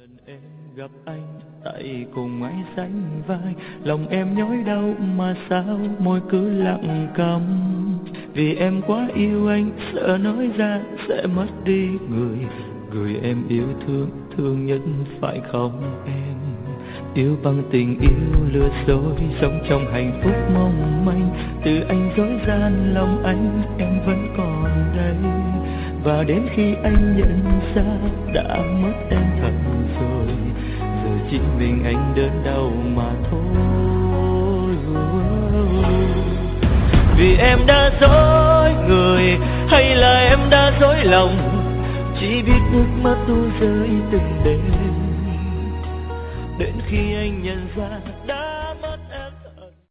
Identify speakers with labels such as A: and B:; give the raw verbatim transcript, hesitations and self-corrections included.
A: Em gặp anh tay cùng ai sánh vai, lòng em nhói đau mà sao môi cứ lặng câm. Vì em quá yêu anh, sợ nói ra sẽ mất đi người người em yêu thương, thương nhất phải không em? Yêu bằng tình yêu lừa dối, sống trong hạnh phúc mong manh. Từ anh dối gian lòng anh, em vẫn còn đây. Và đến khi anh nhận ra đã mất em thật rồi, giờ chỉ mình anh đớn đau mà thôi. Vì em đã dối người hay là em đã dối lòng, chỉ biết nước mắt tuôn rơi từng đêm. Đến khi anh nhận ra đã